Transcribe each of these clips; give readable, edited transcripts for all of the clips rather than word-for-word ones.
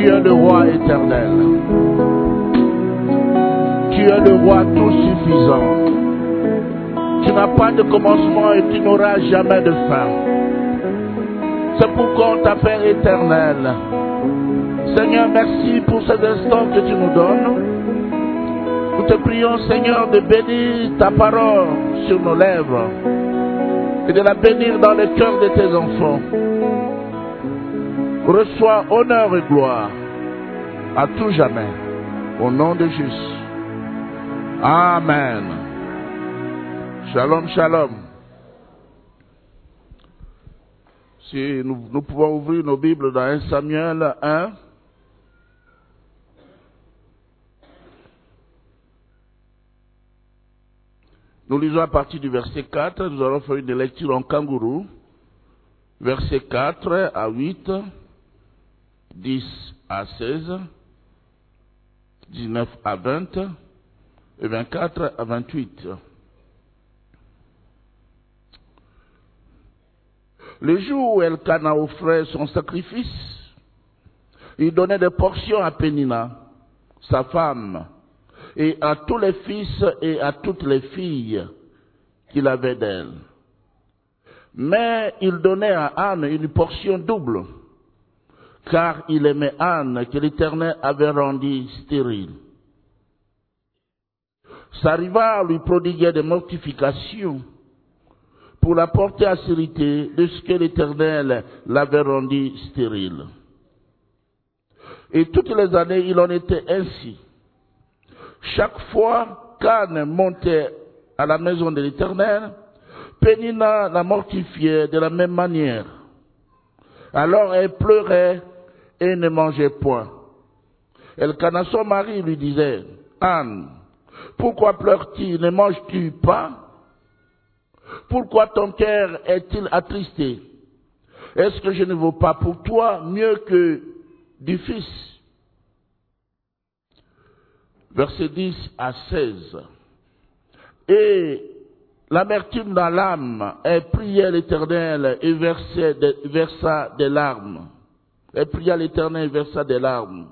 es le roi éternel. Tu es le roi tout suffisant. Tu n'as pas de commencement et tu n'auras jamais de fin. C'est pourquoi on t'appelle éternel. Seigneur, merci pour cet instant que tu nous donnes. Nous te prions, Seigneur, de bénir ta parole sur nos lèvres et de la bénir dans le cœur de tes enfants. Reçois honneur et gloire à tout jamais, au nom de Jésus. Amen. Shalom, shalom. Si nous pouvons ouvrir nos Bibles dans 1 Samuel 1. Nous lisons à partir du verset 4. Nous allons faire une lecture en kangourou. Verset 4 à 8, 10 à 16, 19 à 20 et 24 à 28. Le jour où Elkana offrait son sacrifice, il donnait des portions à Pénina, sa femme, et à tous les fils et à toutes les filles qu'il avait d'elle. Mais il donnait à Anne une portion double, car il aimait Anne que l'Éternel avait rendue stérile. Sa rivale lui prodiguait des mortifications pour la porter à sérité de ce que l'Éternel l'avait rendue stérile. Et toutes les années, il en était ainsi. Chaque fois qu'Anne montait à la maison de l'Éternel, Pénina la mortifiait de la même manière. Alors elle pleurait et ne mangeait point. Elkana, son mari, lui disait, « Anne, pourquoi pleures-tu, ne manges-tu pas? Pourquoi ton cœur est-il attristé? Est-ce que je ne vaux pas pour toi mieux que du fils? » Versets 10 à 16. Et l'amertume dans l'âme, elle priait l'Éternel et versa des larmes. Elle pria l'Éternel et versa des larmes.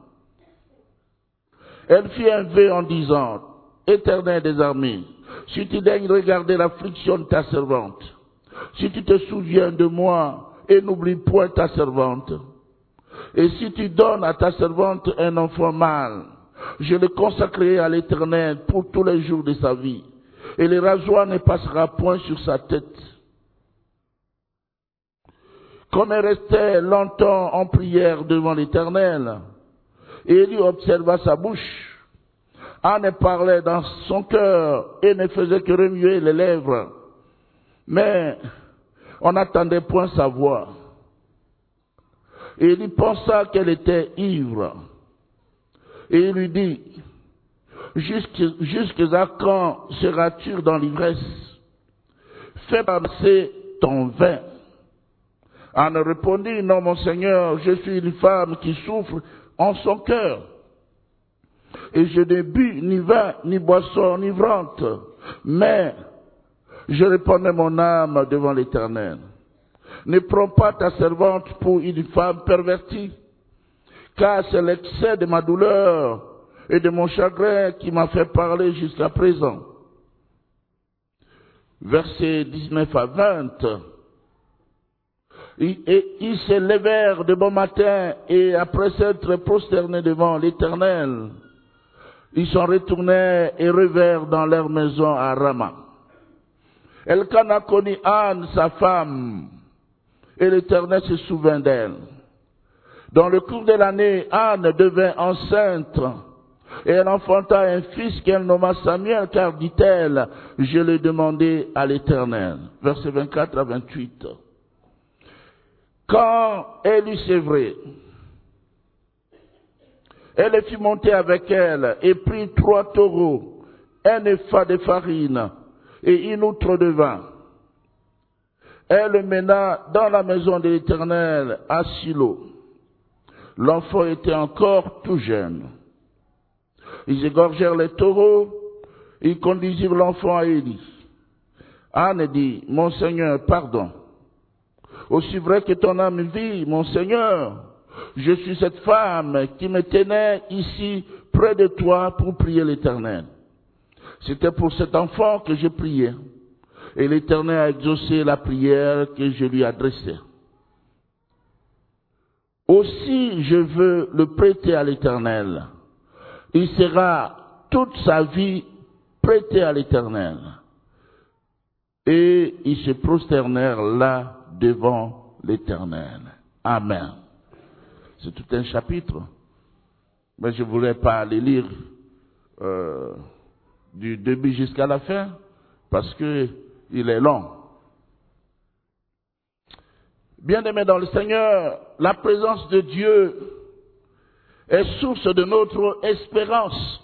Elle fit un vœu en disant, « Éternel des armées, si tu daignes regarder l'affliction de ta servante, si tu te souviens de moi et n'oublie point ta servante, et si tu donnes à ta servante un enfant mâle, je le consacrerai à l'Éternel pour tous les jours de sa vie, et le rasoir ne passera point sur sa tête. » Comme elle restait longtemps en prière devant l'Éternel, Élie observa sa bouche. Anne parlait dans son cœur et ne faisait que remuer les lèvres, mais on n'entendait point sa voix. Élie pensa qu'elle était ivre, et il lui dit, « Jusqu'à quand seras-tu dans l'ivresse? Fais passer ton vin. » Anne répondit, « Non, mon Seigneur, je suis une femme qui souffre en son cœur. Et je n'ai bu ni vin, ni boisson enivrante, mais je répandais mon âme devant l'Éternel. Ne prends pas ta servante pour une femme pervertie, car c'est l'excès de ma douleur et de mon chagrin qui m'a fait parler jusqu'à présent. » Versets 19 à 20. Et ils se levèrent de bon matin, et après s'être prosternés devant l'Éternel, ils s'en retournèrent et revinrent dans leur maison à Rama. Elkana connut Anne, sa femme, et l'Éternel se souvint d'elle. Dans le cours de l'année, Anne devint enceinte, et elle enfanta un fils qu'elle nomma Samuel, car, dit-elle, je l'ai demandé à l'Éternel. Versets 24 à 28. Quand elle eut sévré, elle les fit monter avec elle et prit 3 taureaux, un épha de farine et une outre de vin. Elle le mena dans la maison de l'Éternel à Silo. L'enfant était encore tout jeune. Ils égorgèrent les taureaux, ils conduisirent l'enfant à Élie. Anne dit, « Mon Seigneur, pardon. Aussi vrai que ton âme vit, mon Seigneur, Je suis cette femme qui me tenait ici près de toi pour prier l'Éternel. C'était pour cet enfant que je priais. Et l'Éternel a exaucé la prière que je lui adressais. Aussi, je veux le prêter à l'Éternel. Il sera toute sa vie prêté à l'Éternel. Et ils se prosternèrent là devant l'Éternel. Amen. C'est tout un chapitre. Mais je ne voulais pas les lire du début jusqu'à la fin, parce que il est long. Bien-aimés dans le Seigneur, la présence de Dieu est source de notre espérance.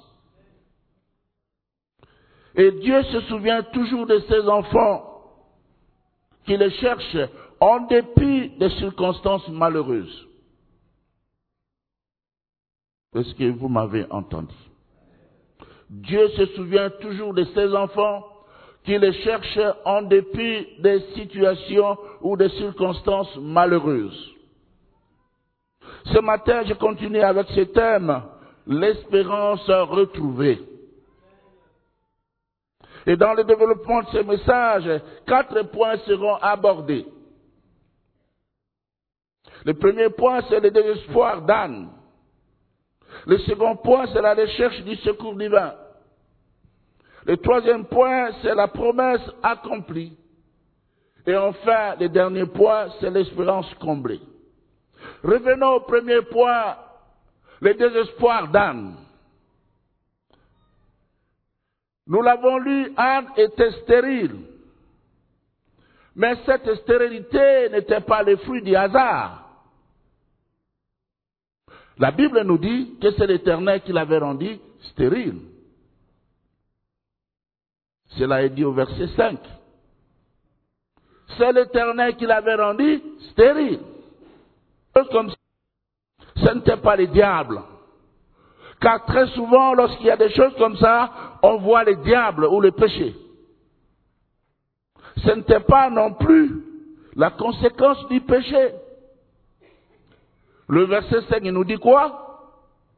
Et Dieu se souvient toujours de ses enfants qui le cherchent en dépit des circonstances malheureuses. Est-ce que vous m'avez entendu? Dieu se souvient toujours de ses enfants qui le cherchent en dépit des situations ou des circonstances malheureuses. Ce matin, je continue avec ce thème, l'espérance retrouvée. Et dans le développement de ce message, 4 points seront abordés. Le premier point, c'est le désespoir d'Anne. Le second point, c'est la recherche du secours divin. Le troisième point, c'est la promesse accomplie. Et enfin, le dernier point, c'est l'espérance comblée. Revenons au premier point, le désespoir d'Anne. Nous l'avons lu, Anne était stérile. Mais cette stérilité n'était pas le fruit du hasard. La Bible nous dit que c'est l'Éternel qui l'avait rendue stérile. Cela est dit au verset 5. C'est l'Éternel qui l'avait rendue stérile. Comme ça, ce n'était pas le diable. Car très souvent, lorsqu'il y a des choses comme ça, on voit le diable ou le péché. Ce n'était pas non plus la conséquence du péché. Le verset 5, il nous dit quoi?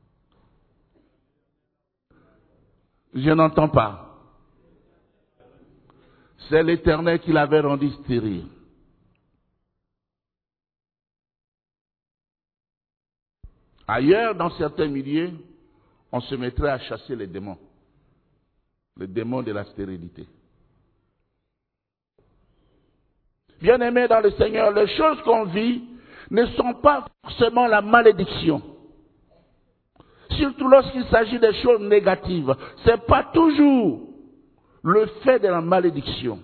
Je n'entends pas. C'est l'Éternel qui l'avait rendu stérile. Ailleurs, dans certains milieux, on se mettrait à chasser les démons de la stérilité. Bien-aimés dans le Seigneur, les choses qu'on vit ne sont pas forcément la malédiction. Surtout lorsqu'il s'agit des choses négatives. Ce n'est pas toujours le fait de la malédiction.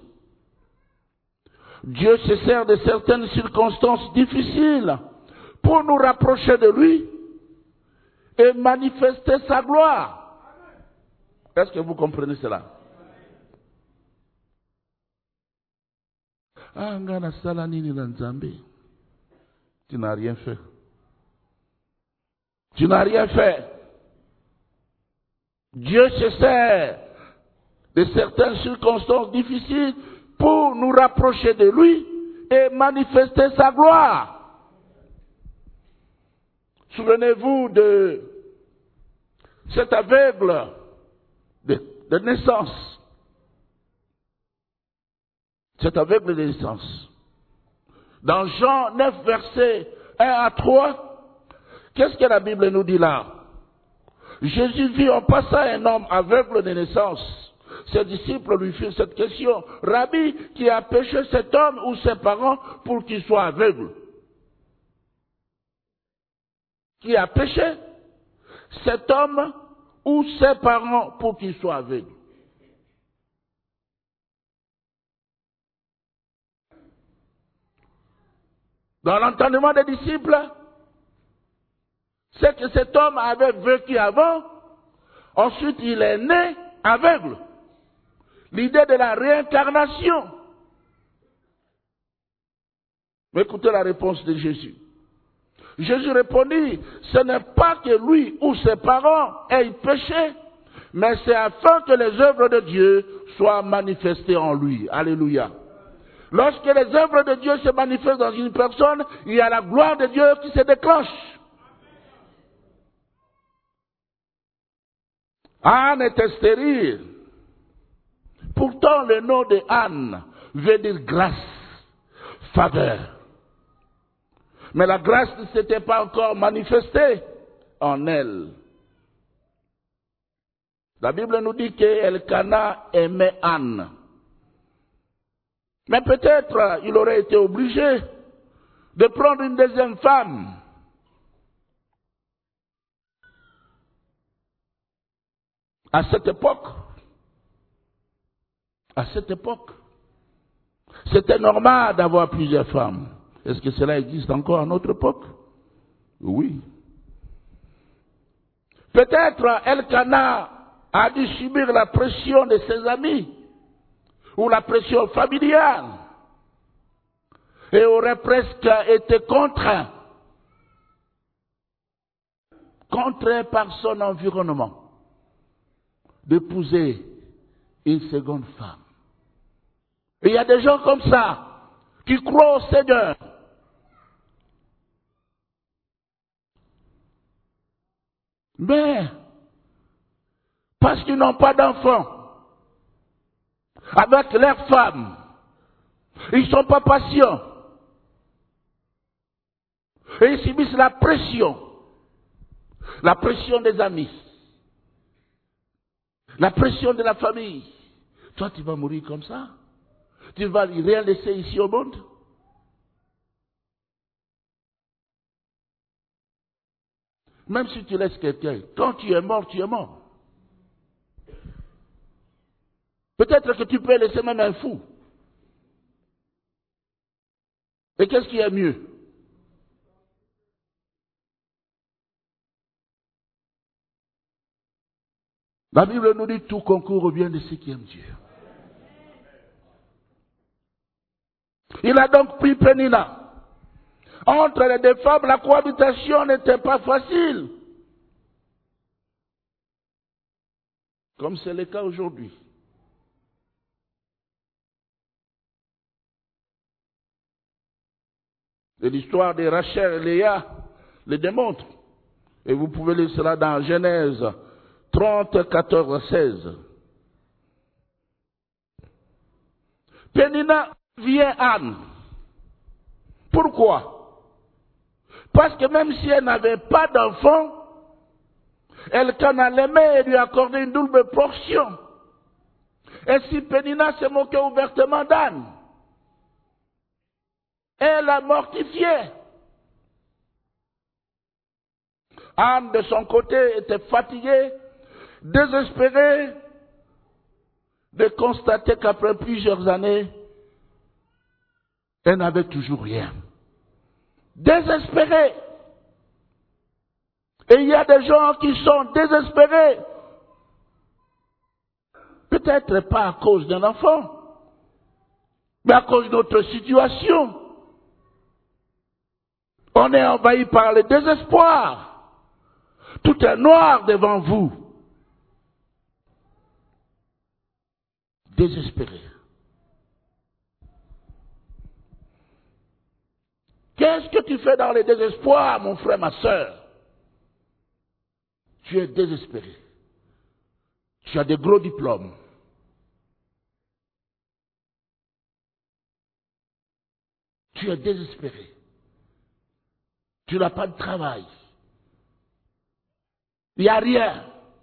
Dieu se sert de certaines circonstances difficiles pour nous rapprocher de lui et manifester sa gloire. Est-ce que vous comprenez cela? Tu n'as rien fait. Tu n'as rien fait. Dieu se sert de certaines circonstances difficiles pour nous rapprocher de lui et manifester sa gloire. Souvenez-vous de cet aveugle de naissance. Cet aveugle de naissance. Dans Jean 9, versets 1 à 3, qu'est-ce que la Bible nous dit là? Jésus vit en passant un homme aveugle de naissance. Ses disciples lui firent cette question. Rabbi, qui a péché cet homme ou ses parents pour qu'il soit aveugle? Qui a péché? Cet homme ou ses parents pour qu'il soit aveugle? Dans l'entendement des disciples, c'est que cet homme avait vécu avant, ensuite il est né aveugle. L'idée de la réincarnation. Mais écoutez la réponse de Jésus. Jésus répondit, ce n'est pas que lui ou ses parents aient péché, mais c'est afin que les œuvres de Dieu soient manifestées en lui. Alléluia. Lorsque les œuvres de Dieu se manifestent dans une personne, il y a la gloire de Dieu qui se déclenche. Anne était stérile. Pourtant, le nom de Anne veut dire grâce, faveur. Mais la grâce ne s'était pas encore manifestée en elle. La Bible nous dit qu'Elkana aimait Anne. Mais peut-être il aurait été obligé de prendre une deuxième femme. À cette époque, c'était normal d'avoir plusieurs femmes. Est-ce que cela existe encore à notre époque? Oui. Peut-être Elkana a dû subir la pression de ses amis ou la pression familiale et aurait presque été contraint par son environnement d'épouser une seconde femme. Et il y a des gens comme ça qui croient au Seigneur. Mais, parce qu'ils n'ont pas d'enfants, avec leurs femmes, ils ne sont pas patients. Et ils subissent la pression des amis, la pression de la famille. Toi, tu vas mourir comme ça? Tu vas rien laisser ici au monde? Même si tu laisses quelqu'un, quand tu es mort, tu es mort. Peut-être que tu peux laisser même un fou. Et qu'est-ce qui est mieux? La Bible nous dit tout concourt au bien de ceux qui aiment Dieu. Il a donc pris Pénina. Entre les deux femmes, la cohabitation n'était pas facile. Comme c'est le cas aujourd'hui. Et l'histoire de Rachel et Léa le démontre. Et vous pouvez lire cela dans Genèse 30, 14, 16. Pénina vient Anne. Pourquoi? Parce que même si elle n'avait pas d'enfant, Elkana l'aimait et lui accordait une double portion. Et si Pénina se moquait ouvertement d'Anne, elle la mortifiait. Anne, de son côté, était fatiguée, désespérée de constater qu'après plusieurs années, elle n'avait toujours rien. Désespérée. Et il y a des gens qui sont désespérés. Peut-être pas à cause d'un enfant, mais à cause d'autres situations. On est envahi par le désespoir. Tout est noir devant vous. Désespéré. Qu'est-ce que tu fais dans le désespoir, mon frère, ma soeur? Tu es désespéré. Tu as des gros diplômes. Tu es désespéré. Tu n'as pas de travail. Il n'y a rien.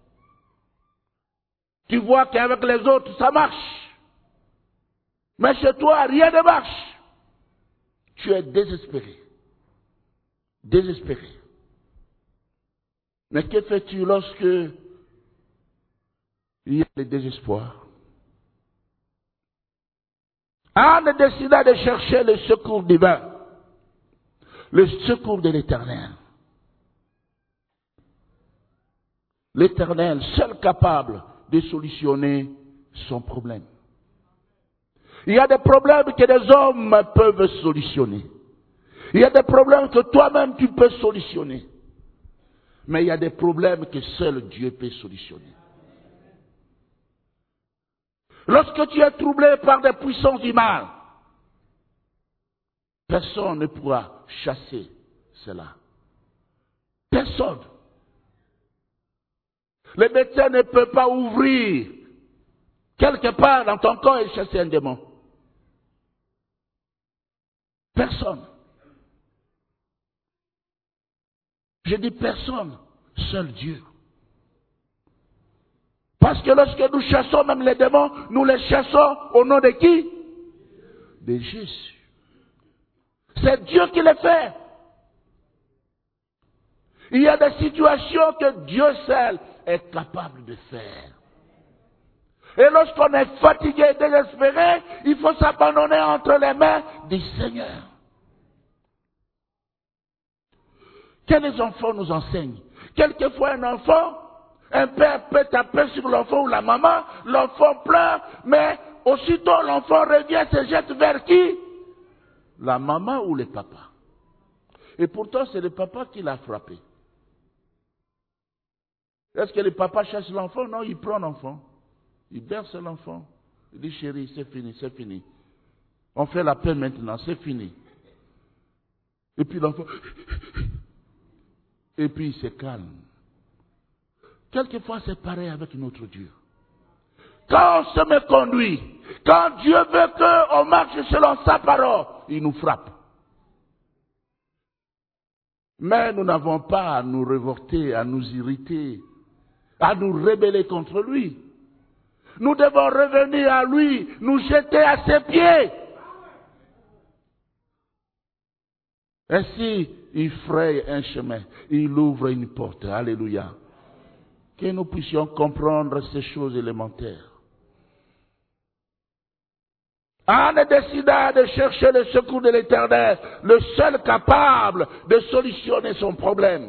Tu vois qu'avec les autres, ça marche. Mais chez toi, rien ne marche. Tu es désespéré. Désespéré. Mais que fais-tu lorsque il y a le désespoir? Anne décida de chercher le secours divin, le secours de l'Éternel. L'Éternel, seul capable de solutionner son problème. Il y a des problèmes que des hommes peuvent solutionner. Il y a des problèmes que toi-même tu peux solutionner. Mais il y a des problèmes que seul Dieu peut solutionner. Lorsque tu es troublé par des puissances du mal, personne ne pourra chasser cela. Personne. Le médecin ne peut pas ouvrir quelque part dans ton corps et chasser un démon. Personne. Je dis personne, seul Dieu. Parce que lorsque nous chassons même les démons, nous les chassons au nom de qui? De Jésus. C'est Dieu qui les fait. Il y a des situations que Dieu seul est capable de faire. Et lorsqu'on est fatigué et désespéré, il faut s'abandonner entre les mains du Seigneur. Que les enfants nous enseignent. Quelquefois un enfant, un père peut taper sur l'enfant ou la maman, l'enfant pleure, mais aussitôt l'enfant revient, se jette vers qui? La maman ou le papa. Et pourtant c'est le papa qui l'a frappé. Est-ce que le papa chasse l'enfant? Non, il prend l'enfant. Il berce l'enfant. Il dit, chérie, c'est fini, c'est fini. On fait la paix maintenant, c'est fini. Et puis l'enfant... Et puis il se calme. Quelquefois c'est pareil avec notre Dieu. Quand on se méconduit, quand Dieu veut qu'on marche selon sa parole, il nous frappe. Mais nous n'avons pas à nous révolter, à nous irriter, à nous rebeller contre lui. Nous devons revenir à lui, nous jeter à ses pieds. Ainsi, il fraye un chemin, il ouvre une porte. Alléluia. Que nous puissions comprendre ces choses élémentaires. Anne décida de chercher le secours de l'Éternel, le seul capable de solutionner son problème.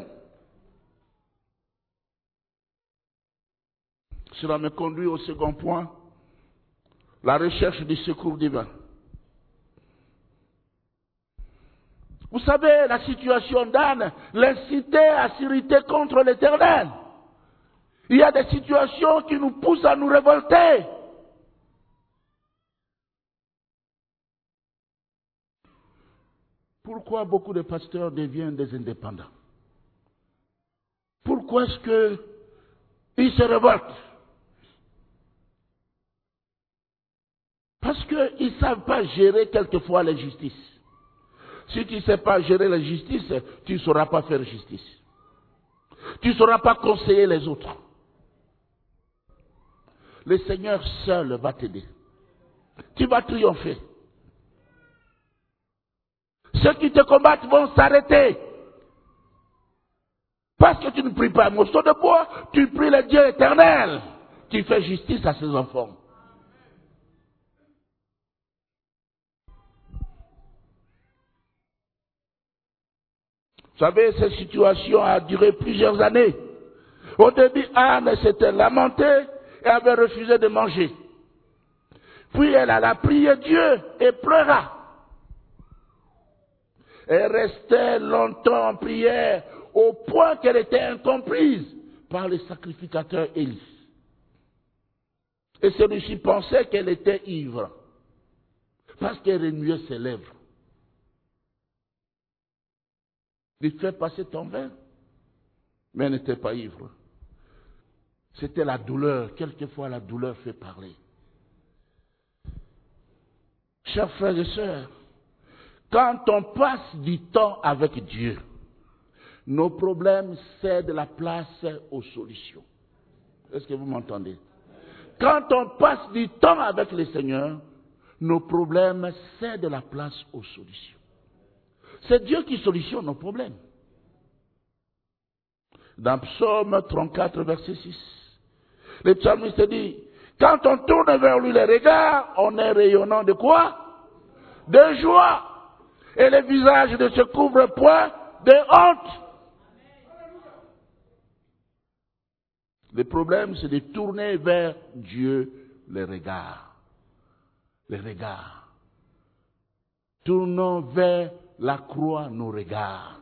Cela me conduit au second point, la recherche du secours divin. Vous savez, la situation d'Anne l'incitait à s'irriter contre l'Éternel. Il y a des situations qui nous poussent à nous révolter. Pourquoi beaucoup de pasteurs deviennent des indépendants? Pourquoi est-ce qu'ils se révoltent? Parce qu'ils ne savent pas gérer quelquefois la justice. Si tu ne sais pas gérer la justice, tu ne sauras pas faire justice. Tu ne sauras pas conseiller les autres. Le Seigneur seul va t'aider. Tu vas triompher. Ceux qui te combattent vont s'arrêter. Parce que tu ne pries pas un morceau de bois, tu pries le Dieu éternel qui fait justice à ses enfants. Vous savez, cette situation a duré plusieurs années. Au début, Anne s'était lamentée et avait refusé de manger. Puis elle alla prier Dieu et pleura. Elle restait longtemps en prière au point qu'elle était incomprise par le sacrificateur Élie. Et celui-ci pensait qu'elle était ivre parce qu'elle remuait ses lèvres. Il fait passer ton vin, mais elle n'était pas ivre. C'était la douleur. Quelquefois, la douleur fait parler. Chers frères et sœurs, quand on passe du temps avec Dieu, nos problèmes cèdent la place aux solutions. Est-ce que vous m'entendez? Quand on passe du temps avec le Seigneur, nos problèmes cèdent la place aux solutions. C'est Dieu qui solutionne nos problèmes. Dans Psaume 34, verset 6, le psalmiste dit, quand on tourne vers lui les regards, on est rayonnant de quoi? De joie. Et le visage ne se couvre point de honte. Le problème, c'est de tourner vers Dieu les regards. Les regards. Tournons vers la croix nos regards.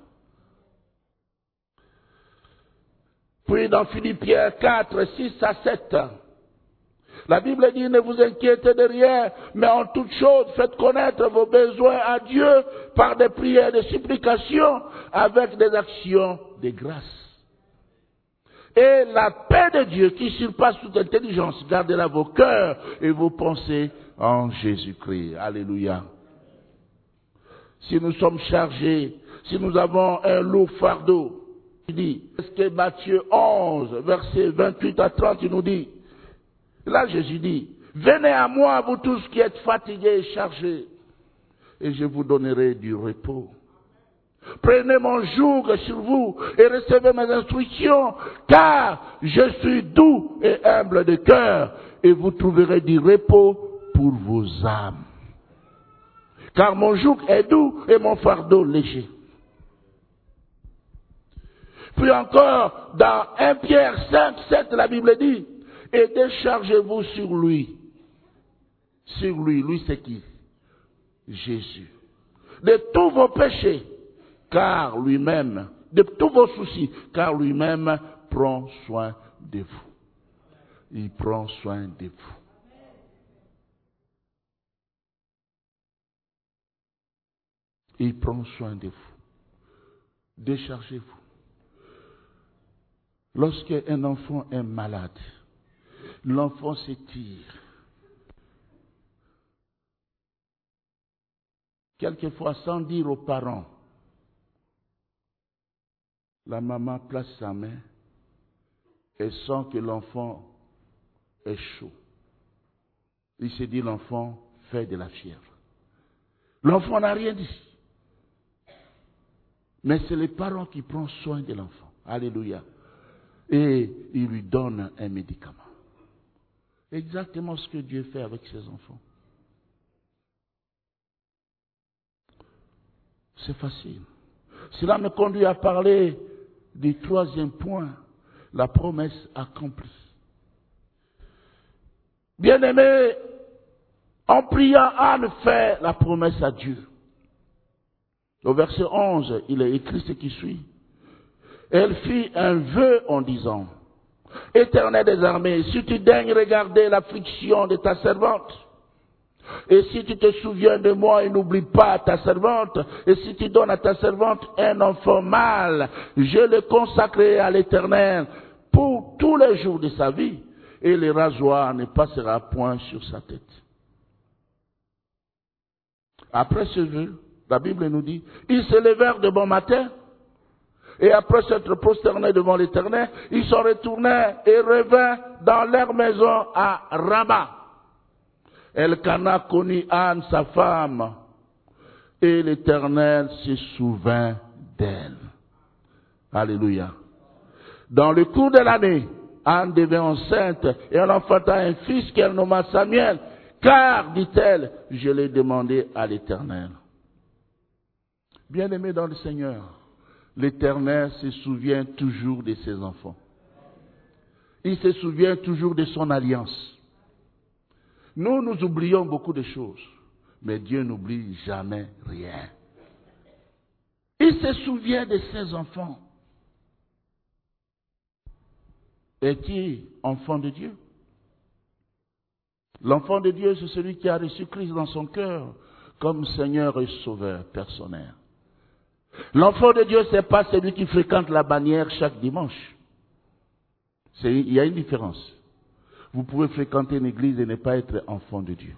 Puis dans Philippiens 4, 6 à 7, la Bible dit, ne vous inquiétez de rien, mais en toute chose, faites connaître vos besoins à Dieu par des prières, des supplications, avec des actions de grâce. Et la paix de Dieu qui surpasse toute intelligence gardera vos cœurs et vos pensées en Jésus-Christ. Alléluia. Si nous sommes chargés, si nous avons un lourd fardeau, il dit, est-ce que Matthieu 11, versets 28 à 30, il nous dit, là Jésus dit, venez à moi, vous tous qui êtes fatigués et chargés, et je vous donnerai du repos. Prenez mon joug sur vous et recevez mes instructions, car je suis doux et humble de cœur, et vous trouverez du repos pour vos âmes. Car mon joug est doux et mon fardeau léger. Puis encore, dans 1 Pierre 5, 7, la Bible dit, et déchargez-vous sur lui. Sur lui, lui c'est qui? Jésus. De tous vos péchés, car lui-même, de tous vos soucis, car lui-même prend soin de vous. Il prend soin de vous. Il prend soin de vous. Déchargez-vous. Lorsqu'un enfant est malade, l'enfant s'étire. Quelquefois, sans dire aux parents, la maman place sa main et sent que l'enfant est chaud. Il se dit l'enfant fait de la fièvre. L'enfant n'a rien dit. Mais c'est les parents qui prennent soin de l'enfant. Alléluia. Et il lui donne un médicament. Exactement ce que Dieu fait avec ses enfants. C'est facile. Cela me conduit à parler du troisième point, la promesse accomplie. Bien-aimé, en priant, Anne fait la promesse à Dieu. Au verset 11, il est écrit ce qui suit. Elle fit un vœu en disant, Éternel des armées, si tu daignes regarder l'affliction de ta servante, et si tu te souviens de moi et n'oublie pas ta servante, et si tu donnes à ta servante un enfant mâle, je le consacrerai à l'Éternel pour tous les jours de sa vie, et le rasoir ne passera point sur sa tête. Après ce vœu, la Bible nous dit, ils se levèrent de bon matin, et après s'être prosternés devant l'Éternel, ils s'en retournèrent et revinrent dans leur maison à Rama. Elkana connut Anne, sa femme, et l'Éternel se souvint d'elle. Alléluia. Dans le cours de l'année, Anne devint enceinte et elle enfanta un fils qu'elle nomma Samuel, car, dit-elle, je l'ai demandé à l'Éternel. Bien-aimé dans le Seigneur, l'Éternel se souvient toujours de ses enfants. Il se souvient toujours de son alliance. Nous oublions beaucoup de choses, mais Dieu n'oublie jamais rien. Il se souvient de ses enfants. Es-tu enfant de Dieu? L'enfant de Dieu, c'est celui qui a reçu Christ dans son cœur comme Seigneur et Sauveur personnel. L'enfant de Dieu, ce n'est pas celui qui fréquente la bannière chaque dimanche. Il y a une différence. Vous pouvez fréquenter une église et ne pas être enfant de Dieu.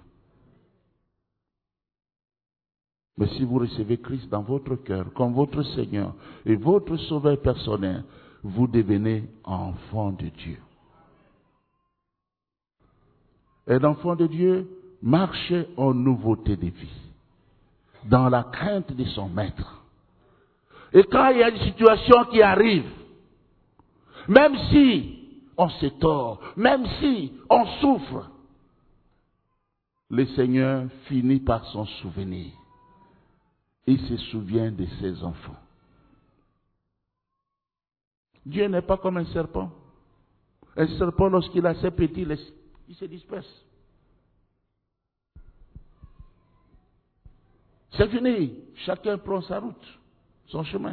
Mais si vous recevez Christ dans votre cœur comme votre Seigneur et votre Sauveur personnel, vous devenez enfant de Dieu. Et l'enfant de Dieu marche en nouveauté de vie, dans la crainte de son maître. Et quand il y a une situation qui arrive, même si on se tord, même si on souffre, le Seigneur finit par s'en souvenir. Il se souvient de ses enfants. Dieu n'est pas comme un serpent. Un serpent, lorsqu'il a ses petits, il se disperse. C'est fini. Chacun prend sa route, son chemin.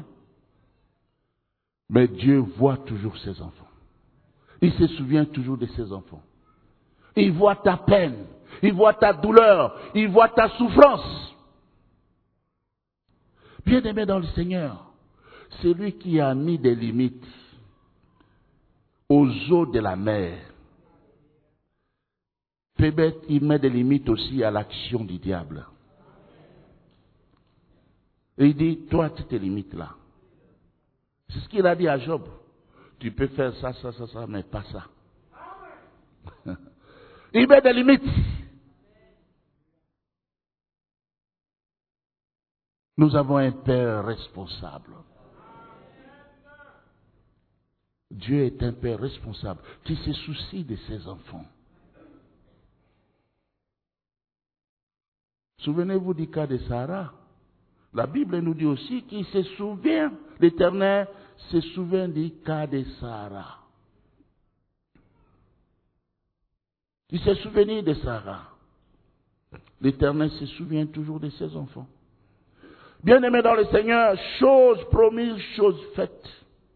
Mais Dieu voit toujours ses enfants. Il se souvient toujours de ses enfants. Il voit ta peine, il voit ta douleur, il voit ta souffrance. Bien-aimé dans le Seigneur, c'est lui qui a mis des limites aux eaux de la mer. Peut-être il met des limites aussi à l'action du diable. Et il dit, toi, tu te limites là. C'est ce qu'il a dit à Job. Tu peux faire ça, mais pas ça. Il met des limites. Nous avons un Père responsable. Dieu est un Père responsable qui se soucie de ses enfants. Souvenez-vous du cas de Sarah. La Bible nous dit aussi qu'il se souvient, l'Éternel se souvient du cas de Sarah. Il s'est souvenu de Sarah. L'Éternel se souvient toujours de ses enfants. Bien-aimés dans le Seigneur, chose promise, chose faite.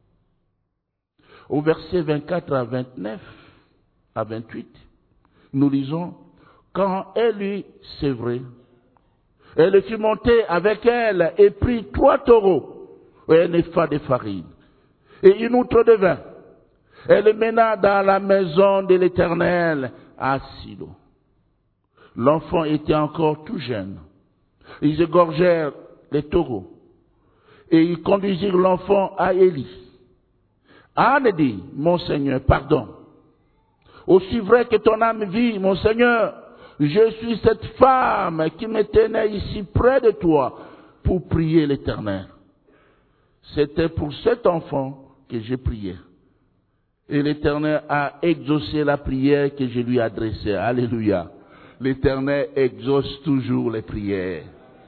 Au verset 24 à 29, à 28, nous lisons, quand elle eut sévré, elle fut montée avec elle et prit 3 taureaux et un épha de farine et une outre de vin. Elle mena dans la maison de l'Éternel à Silo. L'enfant était encore tout jeune. Ils égorgèrent les taureaux et ils conduisirent l'enfant à Élie. Anne dit, mon Seigneur, pardon. Aussi vrai que ton âme vit, mon Seigneur, je suis cette femme qui me tenait ici près de toi pour prier l'Éternel. C'était pour cet enfant que j'ai prié. Et l'Éternel a exaucé la prière que je lui adressais. Alléluia. L'Éternel exauce toujours les prières.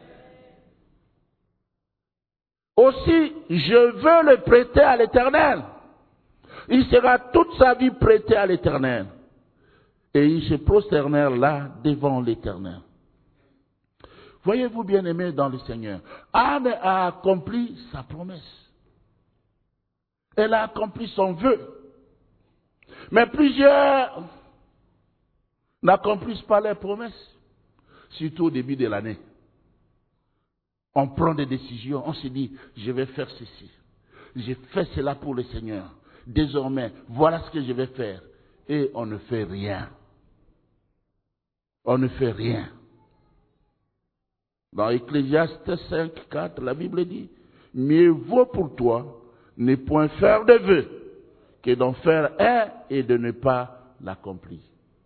Aussi, je veux le prêter à l'Éternel. Il sera toute sa vie prêté à l'Éternel. Et ils se prosternèrent là devant l'Éternel. Voyez-vous, bien-aimés dans le Seigneur, Anne a accompli sa promesse. Elle a accompli son vœu. Mais plusieurs n'accomplissent pas leurs promesses, surtout au début de l'année. On prend des décisions, on se dit, je vais faire ceci. J'ai fait cela pour le Seigneur. Désormais, voilà ce que je vais faire. Et on ne fait rien. On ne fait rien. Dans Ecclésiaste 5, 4, la Bible dit, mieux vaut pour toi ne point faire de vœux que d'en faire un et de ne pas l'accomplir.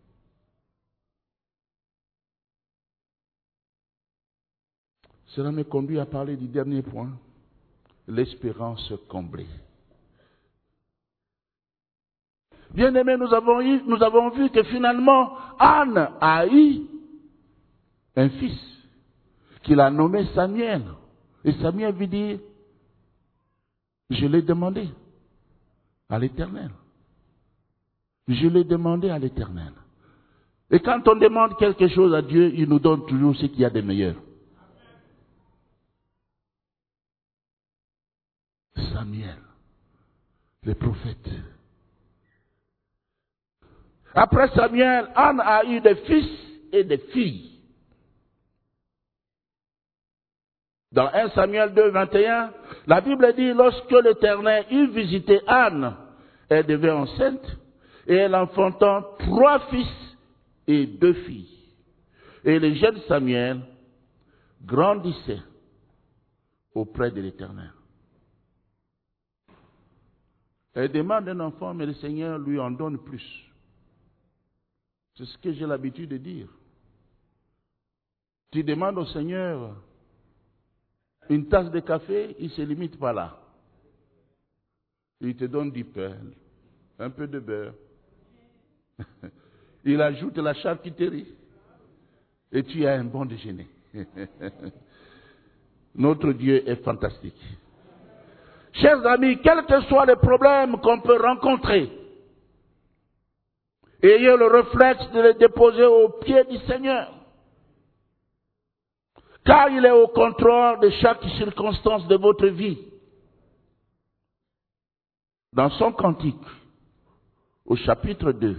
Cela me conduit à parler du dernier point, l'espérance comblée. Bien-aimés, nous avons vu que finalement, Anne a eu un fils qu'il a nommé Samuel. Et Samuel veut dire, je l'ai demandé à l'Éternel. Je l'ai demandé à l'Éternel. Et quand on demande quelque chose à Dieu, il nous donne toujours ce qu'il y a de meilleur. Samuel, le prophète. Après Samuel, Anne a eu des fils et des filles. Dans 1 Samuel 2, 21, la Bible dit, lorsque l'Éternel eut visité Anne, elle devint enceinte, et elle enfantant 3 fils et 2 filles. Et le jeune Samuel grandissait auprès de l'Éternel. Elle demande un enfant, mais le Seigneur lui en donne plus. C'est ce que j'ai l'habitude de dire. Tu demandes au Seigneur une tasse de café, il ne se limite pas là. Il te donne du pain, un peu de beurre. Il ajoute la charcuterie. Et tu as un bon déjeuner. Notre Dieu est fantastique. Chers amis, quels que soient les problèmes qu'on peut rencontrer, ayez le réflexe de les déposer aux pieds du Seigneur. Car il est au contrôle de chaque circonstance de votre vie. Dans son cantique, au chapitre 2,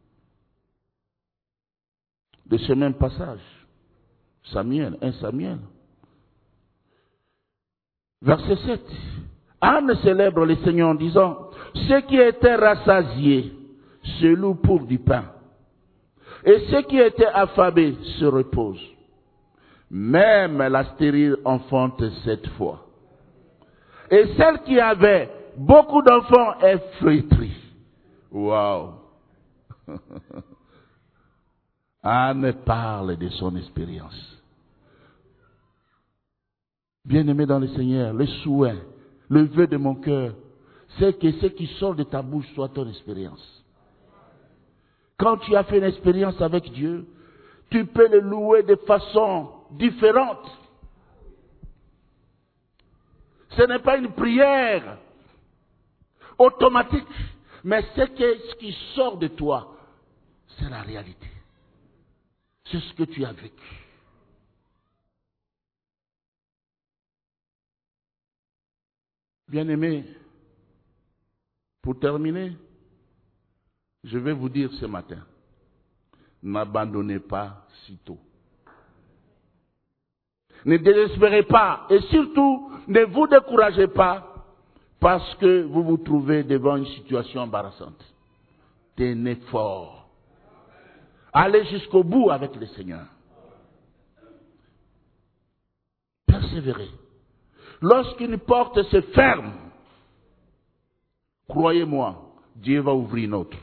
de ce même passage, Samuel, 1 Samuel, verset 7, Anne célèbre le Seigneur en disant, ceux qui étaient rassasiés se louent pour du pain, et ceux qui étaient affamés se reposent. Même la stérile enfante 7 fois. Et celle qui avait beaucoup d'enfants est flétrie. Waouh! Anne parle de son expérience. Bien-aimé dans le Seigneur, le souhait, le vœu de mon cœur, c'est que ce qui sort de ta bouche soit ton expérience. Quand tu as fait une expérience avec Dieu, tu peux le louer de façon différente. Ce n'est pas une prière automatique, mais ce qui sort de toi, c'est la réalité. C'est ce que tu as vécu. Bien-aimés, pour terminer, je vais vous dire ce matin, n'abandonnez pas si tôt. Ne désespérez pas et surtout ne vous découragez pas parce que vous vous trouvez devant une situation embarrassante. Tenez fort. Allez jusqu'au bout avec le Seigneur. Persévérez. Lorsqu'une porte se ferme, croyez-moi, Dieu va ouvrir une autre.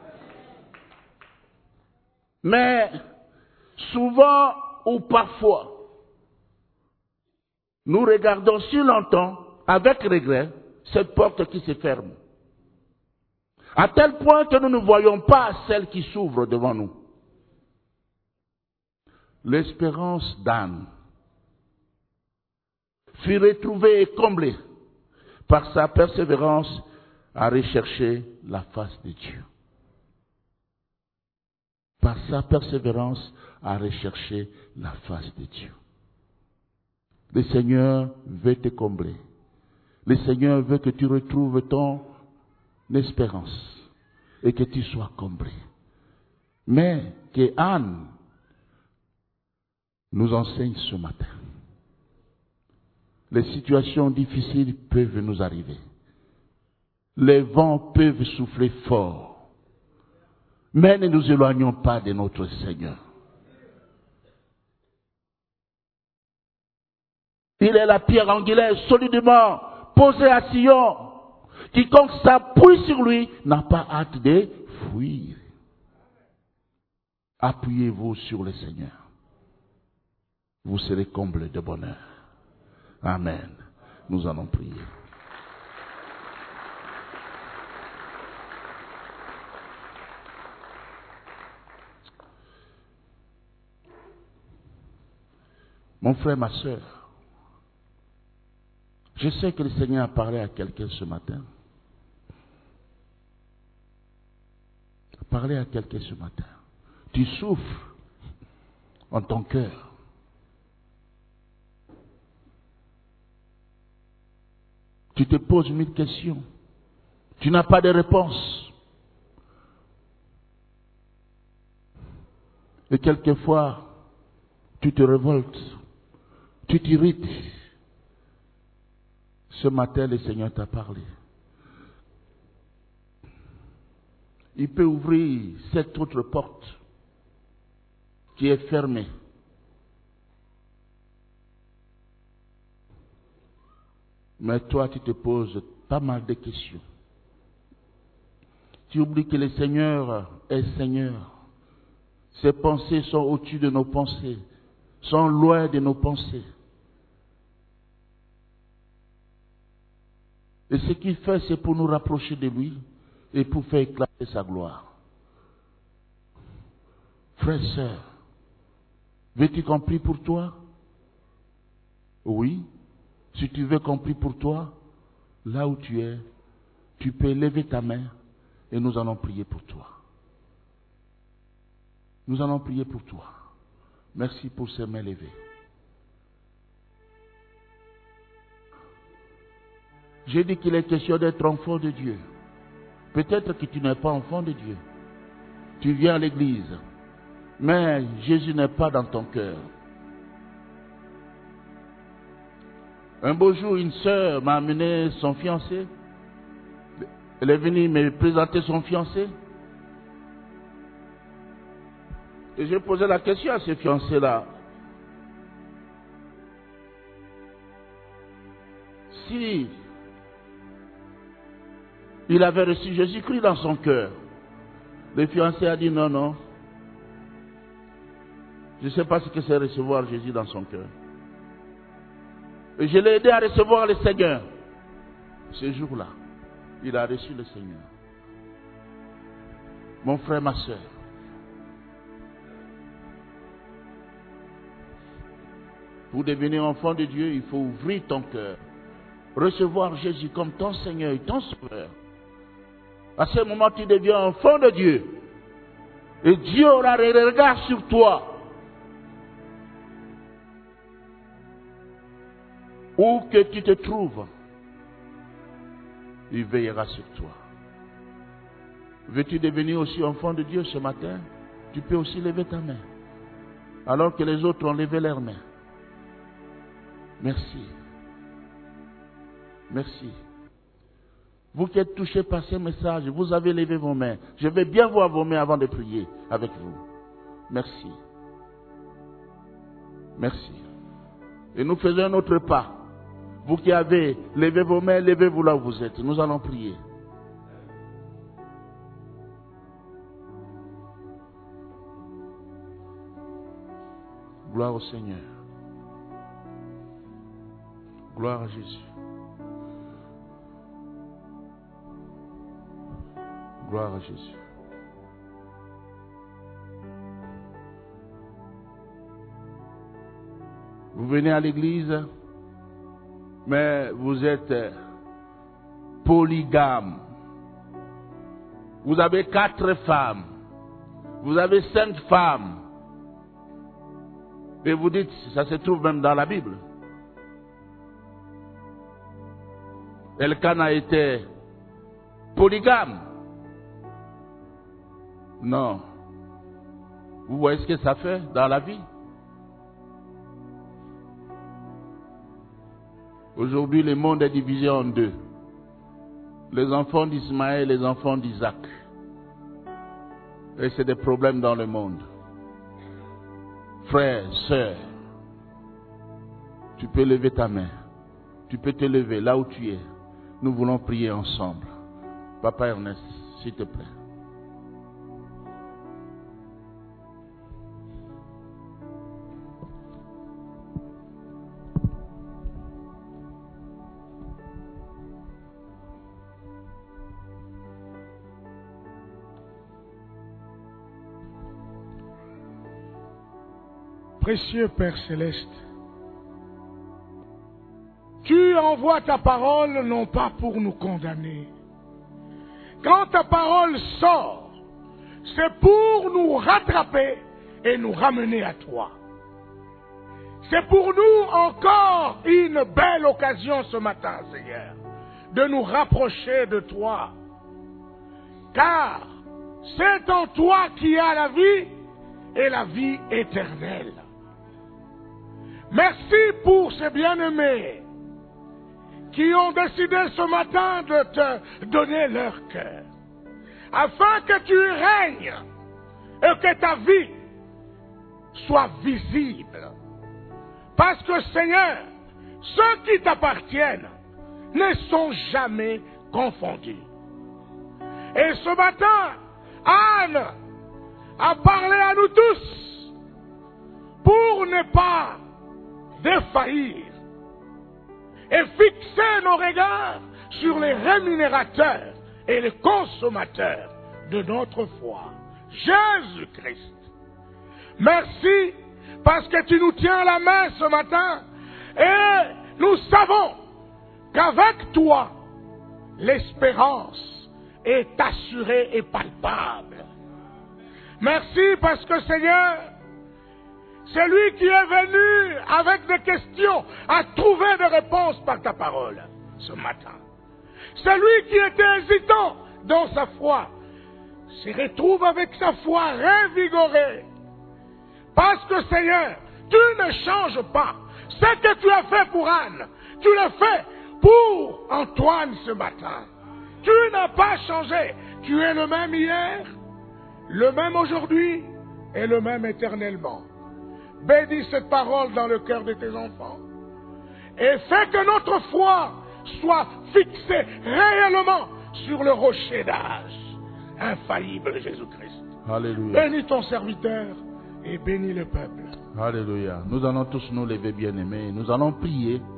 Mais souvent ou parfois, nous regardons si longtemps, avec regret, cette porte qui se ferme. À tel point que nous ne voyons pas celle qui s'ouvre devant nous. L'espérance d'Anne fut retrouvée et comblée par sa persévérance à rechercher la face de Dieu. Par sa persévérance à rechercher la face de Dieu. Le Seigneur veut te combler. Le Seigneur veut que tu retrouves ton espérance et que tu sois comblé. Mais que Anne nous enseigne ce matin. Les situations difficiles peuvent nous arriver. Les vents peuvent souffler fort. Mais ne nous éloignons pas de notre Seigneur. Il est la pierre angulaire solidement posée à Sion. Quiconque s'appuie sur lui n'a pas hâte de fuir. Appuyez-vous sur le Seigneur. Vous serez comblés de bonheur. Amen. Nous allons prier. Mon frère, ma soeur, je sais que le Seigneur a parlé à quelqu'un ce matin. A parlé à quelqu'un ce matin. Tu souffres en ton cœur. Tu te poses 1000 questions. Tu n'as pas de réponse. Et quelquefois, tu te révoltes. Tu t'irrites. Ce matin, le Seigneur t'a parlé. Il peut ouvrir cette autre porte qui est fermée. Mais toi, tu te poses pas mal de questions. Tu oublies que le Seigneur est Seigneur. Ses pensées sont au-dessus de nos pensées, sont loin de nos pensées. Et ce qu'il fait, c'est pour nous rapprocher de lui et pour faire éclater sa gloire. Frère, sœur, veux-tu qu'on prie pour toi? Oui. Si tu veux qu'on prie pour toi, là où tu es, tu peux lever ta main et nous allons prier pour toi. Nous allons prier pour toi. Merci pour ces mains levées. J'ai dit qu'il est question d'être enfant de Dieu. Peut-être que tu n'es pas enfant de Dieu. Tu viens à l'église, mais Jésus n'est pas dans ton cœur. Un beau jour, une sœur m'a amené son fiancé. Elle est venue me présenter son fiancé. Et j'ai posé la question à ce fiancé-là. Si il avait reçu Jésus-Christ dans son cœur, le fiancé a dit non, non. Je ne sais pas ce que c'est recevoir Jésus dans son cœur. Et je l'ai aidé à recevoir le Seigneur. Ce jour-là, il a reçu le Seigneur. Mon frère, ma soeur, pour devenir enfant de Dieu, il faut ouvrir ton cœur. Recevoir Jésus comme ton Seigneur et ton Sauveur. À ce moment, tu deviens enfant de Dieu. Et Dieu aura le regard sur toi. Où que tu te trouves, il veillera sur toi. Veux-tu devenir aussi enfant de Dieu ce matin? Tu peux aussi lever ta main. Alors que les autres ont levé leurs mains. Merci. Merci. Vous qui êtes touchés par ces messages, vous avez levé vos mains. Je vais bien voir vos mains avant de prier avec vous. Merci. Merci. Et nous faisons un autre pas. Vous qui avez levé vos mains, levez-vous là où vous êtes. Nous allons prier. Gloire au Seigneur. Gloire à Jésus. Gloire à Jésus. Vous venez à l'église, mais vous êtes polygame. Vous avez 4 femmes. Vous avez 5 femmes. Et vous dites, ça se trouve même dans la Bible. Elkana était polygame. Non. Vous voyez ce que ça fait dans la vie? Aujourd'hui, le monde est divisé en 2. Les enfants d'Ismaël et les enfants d'Isaac. Et c'est des problèmes dans le monde. Frère, sœur, tu peux lever ta main. Tu peux te lever là où tu es. Nous voulons prier ensemble. Papa Ernest, s'il te plaît. Précieux Père Céleste, tu envoies ta parole non pas pour nous condamner. Quand ta parole sort, c'est pour nous rattraper et nous ramener à toi. C'est pour nous encore une belle occasion ce matin, Seigneur, de nous rapprocher de toi. Car c'est en toi qu'il y a la vie et la vie éternelle. Merci pour ces bien-aimés qui ont décidé ce matin de te donner leur cœur, afin que tu règnes et que ta vie soit visible. Parce que, Seigneur, ceux qui t'appartiennent ne sont jamais confondus. Et ce matin, Anne a parlé à nous tous pour ne pas défaillir et fixer nos regards sur les rémunérateurs et les consommateurs de notre foi, Jésus-Christ. Merci parce que tu nous tiens la main ce matin et nous savons qu'avec toi, l'espérance est assurée et palpable. Merci parce que, Seigneur, c'est lui qui est venu avec des questions à trouver des réponses par ta parole ce matin. C'est lui qui était hésitant dans sa foi se retrouve avec sa foi revigorée. Parce que, Seigneur, tu ne changes pas. Ce que tu as fait pour Anne, tu l'as fait pour Antoine ce matin. Tu n'as pas changé. Tu es le même hier, le même aujourd'hui et le même éternellement. Bénis cette parole dans le cœur de tes enfants. Et fais que notre foi soit fixée réellement sur le rocher d'âge infaillible de Jésus-Christ. Alléluia. Bénis ton serviteur et bénis le peuple. Alléluia. Nous allons tous nous lever, bien-aimés. Nous allons prier.